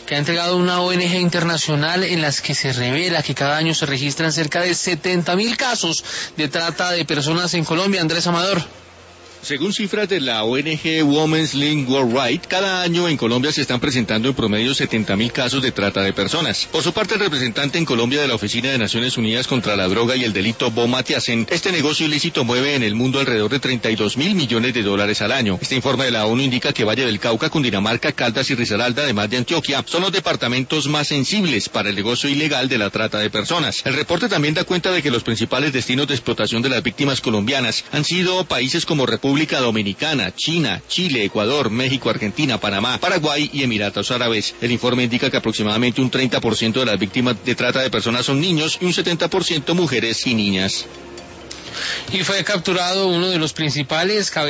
que ha entregado una ONG internacional en las que se revela que cada año se registran cerca de 70.000 casos de trata de personas en Colombia. Andrés Amador. Según cifras de la ONG Women's Link Worldwide, cada año en Colombia se están presentando en promedio 70.000 casos de trata de personas. Por su parte, el representante en Colombia de la Oficina de Naciones Unidas contra la Droga y el Delito, Bo Matiasen, este negocio ilícito mueve en el mundo alrededor de 32.000 millones de dólares al año. Este informe de la ONU indica que Valle del Cauca, Cundinamarca, Caldas y Risaralda, además de Antioquia, son los departamentos más sensibles para el negocio ilegal de la trata de personas. El reporte también da cuenta de que los principales destinos de explotación de las víctimas colombianas han sido países como República Dominicana, China, Chile, Ecuador, México, Argentina, Panamá, Paraguay y Emiratos Árabes. El informe indica que aproximadamente un 30% de las víctimas de trata de personas son niños y un 70% mujeres y niñas. Y fue capturado uno de los principales